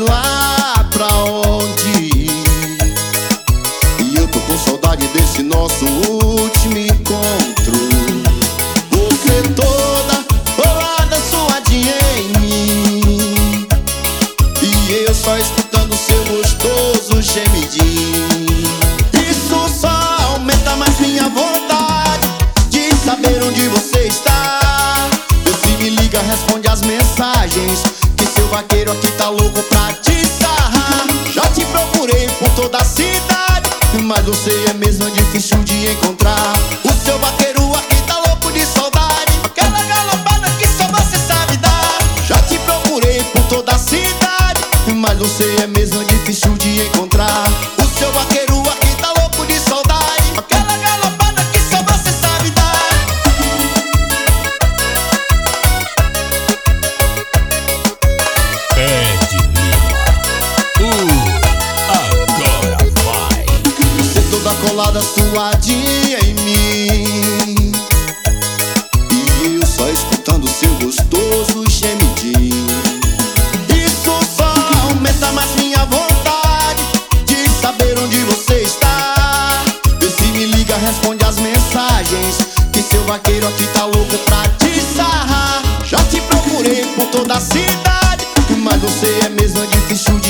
lá pra onde ir. E eu tô com saudade desse nosso último encontro. Você toda bolada, suadinha em mim, e eu só escutando seu gostoso gemidinho. Isso só aumenta mais minha vontade de saber onde você está. Vê se me liga, responde as mensagens, que seu vaqueiro aqui tá louco pra te sarrar. Já te procurei por toda a cidade, mas você é mesmo difícil de encontrar. O seu vaqueiro aqui tá louco de saudade, aquela galopada que só você sabe dar. Já te procurei por toda a cidade, mas você é mesmo difícil de encontrar. O seu vaqueiro aqui tá louco de saudade, aquela galopada que só você sabe dar. Ed Lima, agora vai. Você toda colada, suadinha em mim, e eu só escutando seu gostoso gemidinho. Isso só aumenta mais minha vontade de saber onde você está. Vê se me liga, responde as mensagens, que seu vaqueiro aqui tá louco pra te sarrar. Já te procurei por toda a cidade, mas você é mesmo difícil